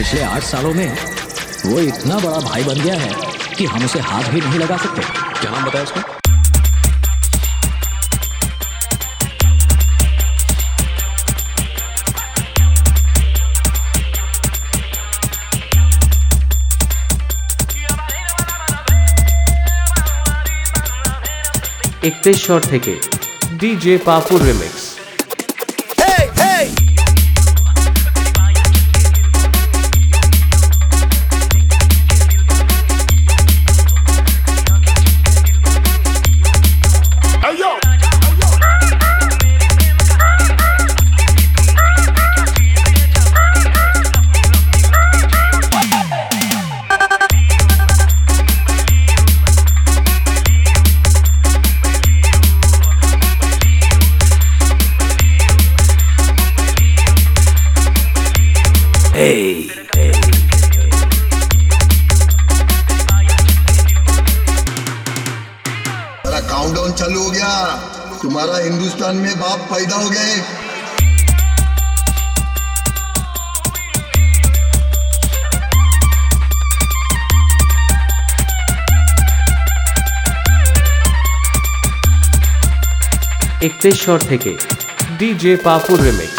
पिछले 8 सालों में वो इतना बड़ा भाई बन गया है कि हम उसे हाथ भी नहीं लगा सकते। क्या नाम बताया उसका? একতেশ্বর থেকে ডিজে পাপুর রিমিক্স। काउंटडाउन चालू हो गया, तुम्हारा हिंदुस्तान में बाप पैदा हो गए। একতেশ্বর থেকে ডিজে পাপুর রিমিক্স।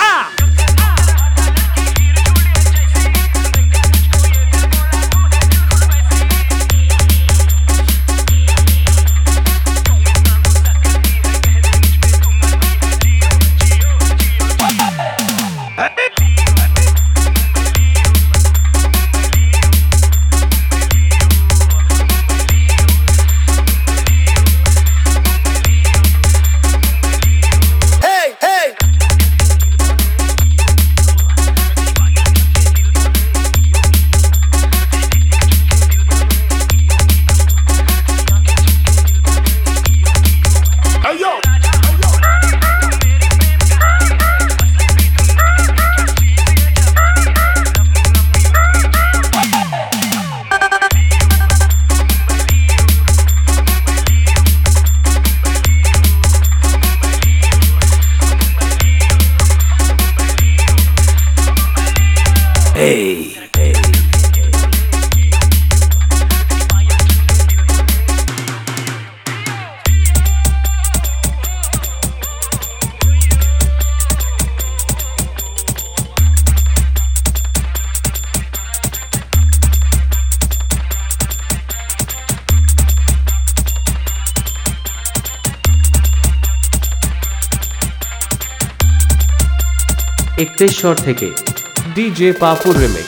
একতেশ্বর থেকে ডিজে পাপুর রিমিক্স।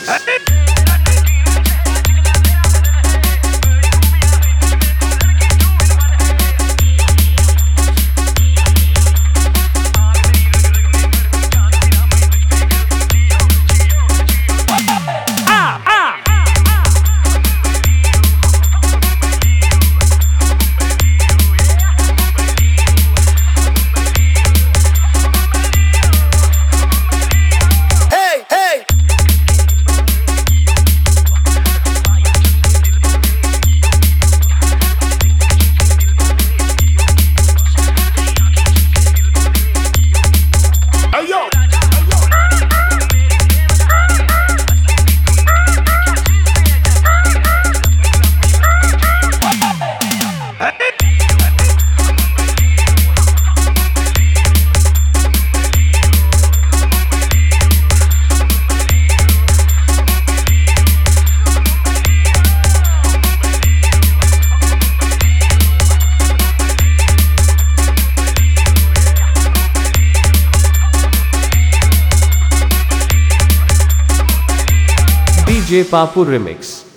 DJ Papu Remix।